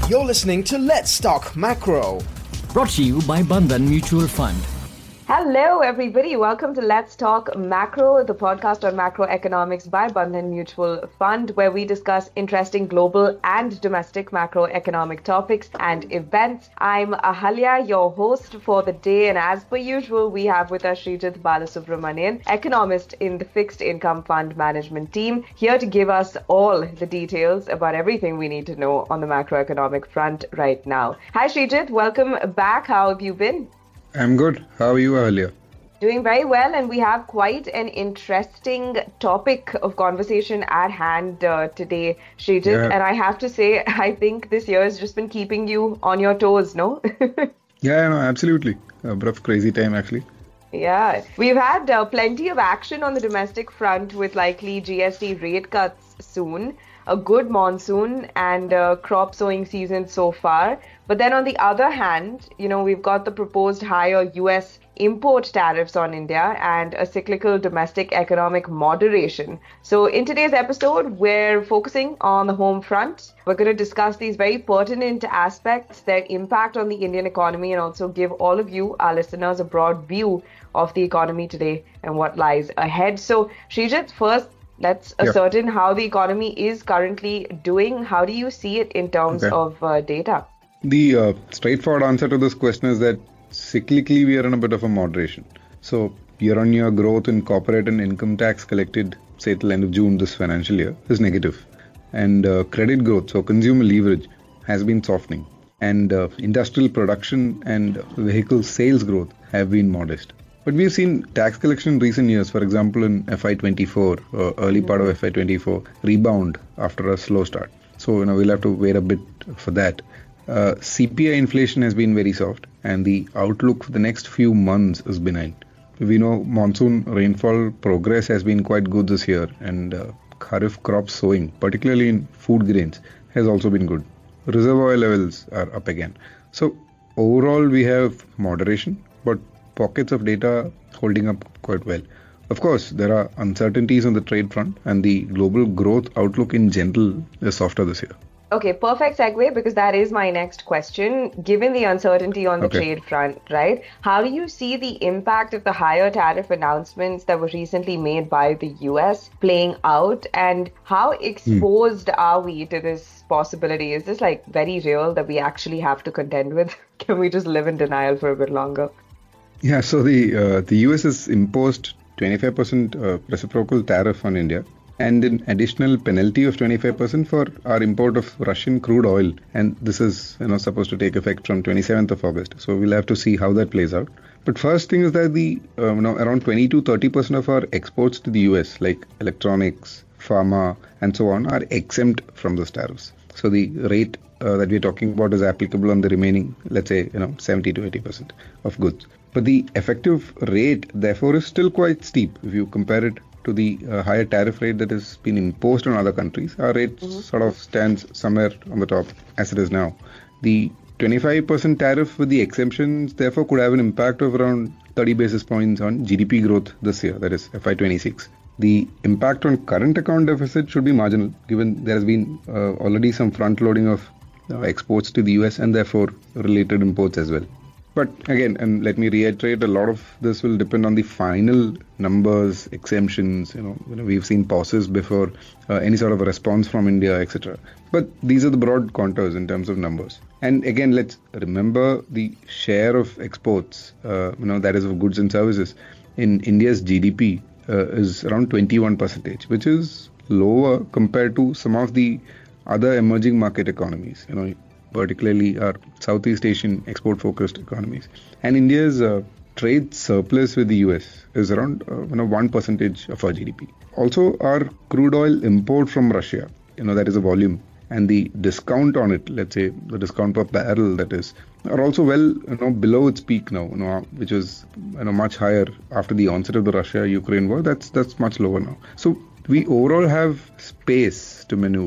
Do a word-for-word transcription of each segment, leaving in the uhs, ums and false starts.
You're listening to Let's Talk Macro. Brought to you by Bandhan Mutual Fund. Hello, everybody. Welcome to Let's Talk Macro, the podcast on macroeconomics by Bandhan Mutual Fund, where we discuss interesting global and domestic macroeconomic topics and events. I'm Ahalya, your host for the day, and as per usual, we have with us Srijit Balasubramanian, economist in the Fixed Income Fund Management team, here to give us all the details about everything we need to know on the macroeconomic front right now. Hi, Srijit. Welcome back. How have you been? I'm good. How are you earlier? Doing very well, and we have quite an interesting topic of conversation at hand uh, today, Srijit. Yeah. And I have to say, I think this year has just been keeping you on your toes, no? Yeah, no, absolutely. A bit of crazy time, actually. Yeah, we've had uh, plenty of action on the domestic front with likely G S T rate cuts soon, a good monsoon and uh, crop sowing season so far. But then on the other hand, you know, we've got the proposed higher U S import tariffs on India and a cyclical domestic economic moderation. So in today's episode, we're focusing on the home front. We're going to discuss these very pertinent aspects, their impact on the Indian economy, and also give all of you, our listeners, a broad view of the economy today and what lies ahead. So Srijit, first, let's Yeah. ascertain how the economy is currently doing. How do you see it in terms Okay. of uh, data? The uh, straightforward answer to this question is that cyclically we are in a bit of a moderation. So year-on-year growth in corporate and income tax collected, say till end of June this financial year, is negative. And uh, credit growth, so consumer leverage, has been softening. And uh, industrial production and vehicle sales growth have been modest. But we've seen tax collection in recent years, for example in F Y twenty-four, uh, early part of F Y twenty-four, rebound after a slow start. So you know we'll have to wait a bit for that. Uh, C P I inflation has been very soft, and the outlook for the next few months is benign. We know monsoon rainfall progress has been quite good this year, and uh, kharif crop sowing, particularly in food grains, has also been good. Reservoir levels are up again. So overall we have moderation, but pockets of data holding up quite well. Of course, there are uncertainties on the trade front, and the global growth outlook in general is softer this year. Okay, perfect segue, because that is my next question. Given the uncertainty on the Okay. trade front, right, how do you see the impact of the higher tariff announcements that were recently made by the U S playing out, and how exposed are we to this possibility? Is this like very real that we actually have to contend with? Can we just live in denial for a bit longer? Yeah, so the uh, the U S has imposed twenty-five percent uh, reciprocal tariff on India, and an additional penalty of twenty-five percent for our import of Russian crude oil. And this is you know supposed to take effect from twenty-seventh of August. So we'll have to see how that plays out. But first thing is that the uh, you know around twenty to thirty percent of our exports to the U S, like electronics, pharma, and so on, are exempt from those tariffs. So the rate uh, that we're talking about is applicable on the remaining, let's say, you know, seventy to eighty percent of goods. But the effective rate, therefore, is still quite steep. If you compare it to the uh, higher tariff rate that has been imposed on other countries, our rate mm-hmm. sort of stands somewhere on the top as it is now. The twenty-five percent tariff with the exemptions, therefore, could have an impact of around thirty basis points on G D P growth this year, that is F Y twenty-six. The impact on current account deficit should be marginal, given there has been uh, already some front loading of uh, exports to the U S and therefore related imports as well. But again, and let me reiterate, a lot of this will depend on the final numbers, exemptions. You know, you know we've seen pauses before uh, any sort of a response from India, et cetera. But these are the broad contours in terms of numbers. And again, let's remember the share of exports, uh, you know, that is of goods and services in India's G D P uh, is around twenty-one percent, which is lower compared to some of the other emerging market economies. You know. Particularly our Southeast Asian export-focused economies. And India's uh, trade surplus with the U S is around uh, you know one percentage of our G D P. Also, our crude oil import from Russia, you know that is a volume, and the discount on it, let's say the discount per barrel, that is, are also well you know below its peak now, you know, which is you know much higher after the onset of the Russia-Ukraine war. That's that's much lower now. So we overall have space to maneuver.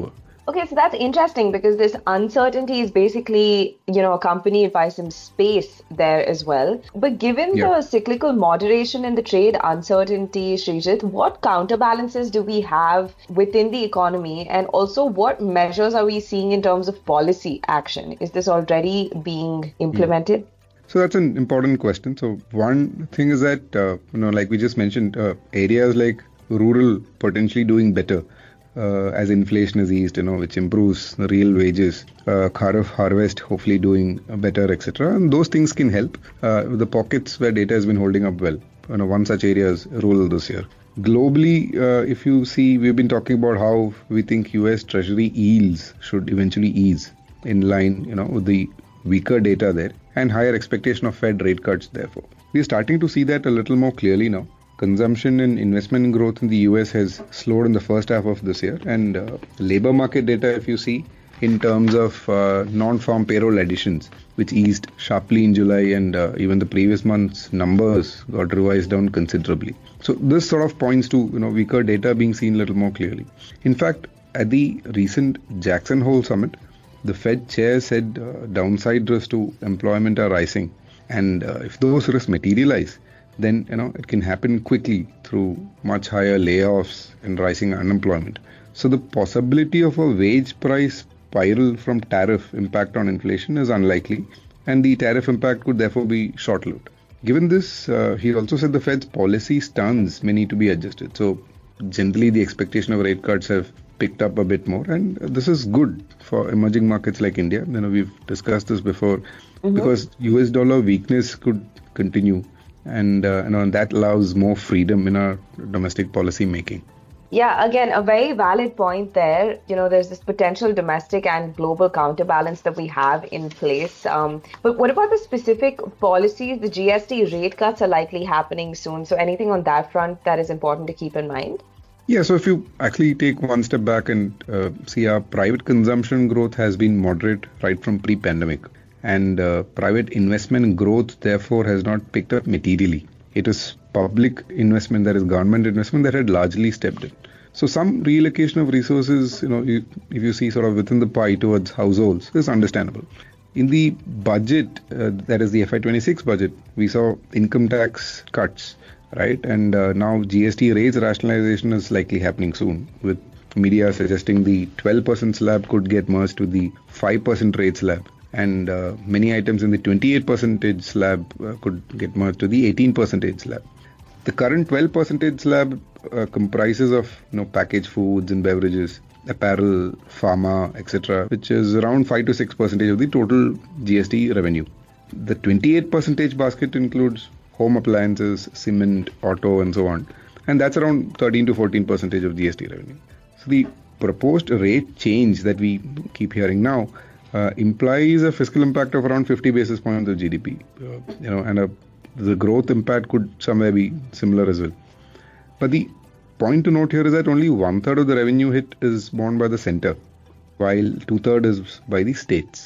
Okay, so that's interesting because this uncertainty is basically, you know, accompanied by some space there as well. But given Yeah. the cyclical moderation in the trade uncertainty, Srijit, what counterbalances do we have within the economy? And also, what measures are we seeing in terms of policy action? Is this already being implemented? So that's an important question. So one thing is that, uh, you know, like we just mentioned, uh, areas like rural potentially doing better. Uh, as inflation is eased, you know, which improves the real wages, uh, Kharif harvest hopefully doing better, et cetera. And those things can help. Uh, the pockets where data has been holding up well. You know, one such area is rural this year. Globally, uh, if you see, we've been talking about how we think U S Treasury yields should eventually ease in line, you know, with the weaker data there and higher expectation of Fed rate cuts. Therefore, we're starting to see that a little more clearly now. Consumption and investment growth in the U S has slowed in the first half of this year, and uh, labor market data, if you see, in terms of uh, non-farm payroll additions, which eased sharply in July, and uh, even the previous month's numbers got revised down considerably. So this sort of points to, you know, weaker data being seen a little more clearly. In fact, at the recent Jackson Hole summit, the Fed chair said uh, downside risks to employment are rising, and uh, if those risks materialize, then, you know, it can happen quickly through much higher layoffs and rising unemployment. So the possibility of a wage price spiral from tariff impact on inflation is unlikely, and the tariff impact could therefore be short-lived. Given this, uh, he also said the Fed's policy stance may need to be adjusted. So generally the expectation of rate cuts have picked up a bit more, and this is good for emerging markets like India. You know, we've discussed this before, mm-hmm. because U S dollar weakness could continue. And uh, you know, that allows more freedom in our domestic policy making. Yeah, again, a very valid point there. You know, there's this potential domestic and global counterbalance that we have in place. Um, but what about the specific policies? The G S T rate cuts are likely happening soon. So anything on that front that is important to keep in mind? Yeah, so if you actually take one step back and uh, see, our private consumption growth has been moderate right from pre-pandemic. And uh, private investment growth, therefore, has not picked up materially. It is public investment, that is government investment, that had largely stepped in. So some reallocation of resources, you know, you, if you see sort of within the pie towards households, is understandable. In the budget, uh, that is the F Y twenty-six budget, we saw income tax cuts, right? And uh, now G S T rates rationalization is likely happening soon, with media suggesting the twelve percent slab could get merged to the five percent rate slab. And uh, many items in the twenty-eight percent slab uh, could get merged to the eighteen percent slab. The current twelve percent slab uh, comprises of, you know, packaged foods and beverages, apparel, pharma, et cetera, which is around five to six percent of the total G S T revenue. The twenty-eight percent basket includes home appliances, cement, auto, and so on, and that's around thirteen to fourteen percent of G S T revenue. So the proposed rate change that we keep hearing now Uh, implies a fiscal impact of around fifty basis points of G D P, uh, you know, and a, the growth impact could somewhere be similar as well. But the point to note here is that only one third of the revenue hit is borne by the center, while two third is by the states.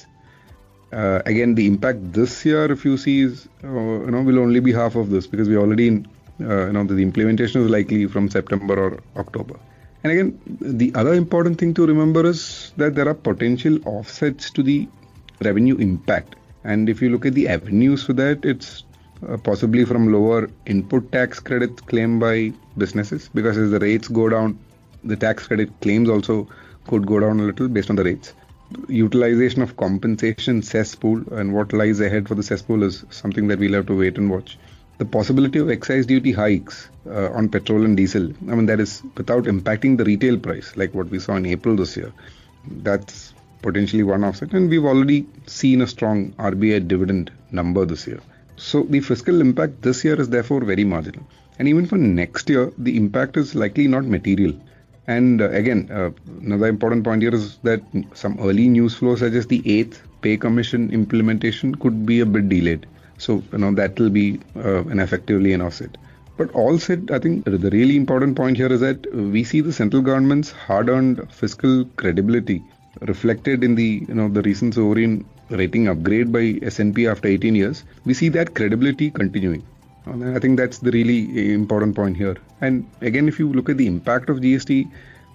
Uh, again, the impact this year, if you see, is uh, you know will only be half of this, because we already uh, you know the implementation is likely from September or October. And again, the other important thing to remember is that there are potential offsets to the revenue impact. And if you look at the avenues for that, it's uh, possibly from lower input tax credits claimed by businesses, because as the rates go down, the tax credit claims also could go down a little based on the rates. Utilization of compensation cesspool, and what lies ahead for the cesspool is something that we'll have to wait and watch. The possibility of excise duty hikes uh, on petrol and diesel, I mean, that is without impacting the retail price, like what we saw in April this year. That's potentially one offset, and we've already seen a strong R B I dividend number this year. So the fiscal impact this year is therefore very marginal. And even for next year, the impact is likely not material. And uh, again, uh, another important point here is that some early news flow suggests the eighth pay commission implementation could be a bit delayed. So, you know, that will be uh, an effectively an offset. But all said, I think the really important point here is that we see the central government's hard-earned fiscal credibility reflected in the, you know, the recent sovereign rating upgrade by S and P after eighteen years. We see that credibility continuing. And I think that's the really important point here. And again, if you look at the impact of G S T,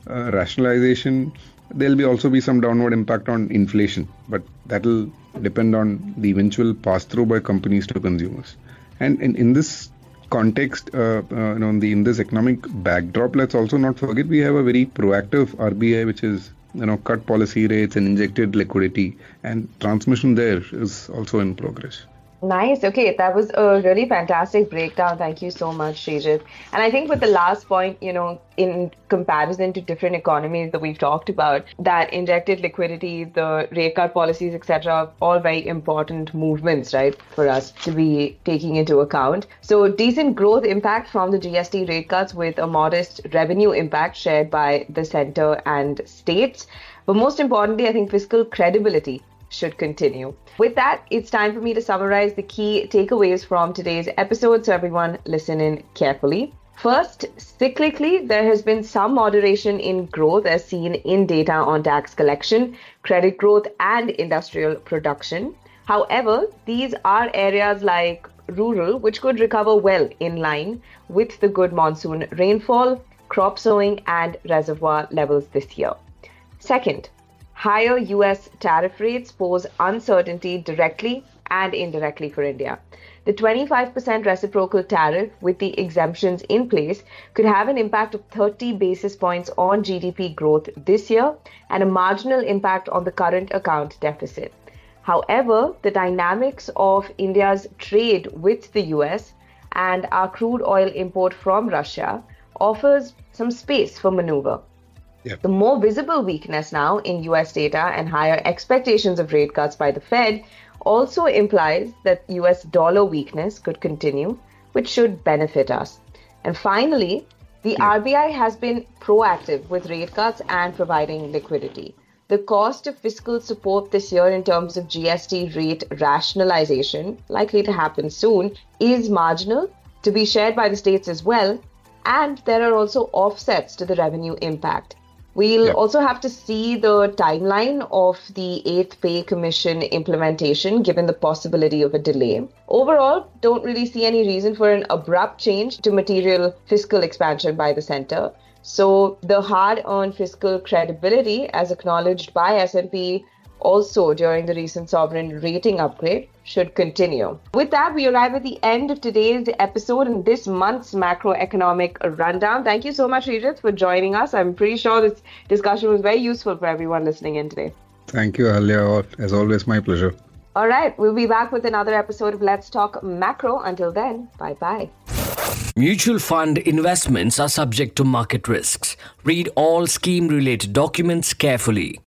uh, rationalization, there'll be also be some downward impact on inflation, but that'll depend on the eventual pass-through by companies to consumers. And in, in this context, uh, uh, you know, in, the, in this economic backdrop, let's also not forget we have a very proactive R B I, which is, you know, cut policy rates and injected liquidity, and transmission there is also in progress. Nice. Okay, that was a really fantastic breakdown. Thank you so much, Srijit. And I think with the last point, you know, in comparison to different economies that we've talked about, that injected liquidity, the rate cut policies, et cetera, all very important movements, right, for us to be taking into account. So decent growth impact from the G S T rate cuts with a modest revenue impact shared by the center and states. But most importantly, I think fiscal credibility should continue. With that, it's time for me to summarize the key takeaways from today's episode, so everyone listen in carefully. First, cyclically, there has been some moderation in growth as seen in data on tax collection, credit growth, and industrial production. However, these are areas like rural, which could recover well in line with the good monsoon rainfall, crop sowing, and reservoir levels this year. Second, higher U S tariff rates pose uncertainty directly and indirectly for India. The twenty-five percent reciprocal tariff with the exemptions in place could have an impact of thirty basis points on G D P growth this year and a marginal impact on the current account deficit. However, the dynamics of India's trade with the U S and our crude oil import from Russia offers some space for maneuver. Yeah. The more visible weakness now in U S data and higher expectations of rate cuts by the Fed also implies that U S dollar weakness could continue, which should benefit us. And finally, the Yeah. R B I has been proactive with rate cuts and providing liquidity. The cost of fiscal support this year in terms of G S T rate rationalization, likely to happen soon, is marginal, to be shared by the states as well, and there are also offsets to the revenue impact. We'll Yeah. also have to see the timeline of the eighth Pay Commission implementation, given the possibility of a delay. Overall, don't really see any reason for an abrupt change to material fiscal expansion by the center. So the hard-earned fiscal credibility, as acknowledged by S and P also during the recent sovereign rating upgrade, should continue. With that, we arrive at the end of today's episode and this month's macroeconomic rundown. Thank you so much, Srijit, for joining us. I'm pretty sure this discussion was very useful for everyone listening in today. Thank you, Ahalya. As always, my pleasure. All right, we'll be back with another episode of Let's Talk Macro. Until then, bye-bye. Mutual fund investments are subject to market risks. Read all scheme-related documents carefully.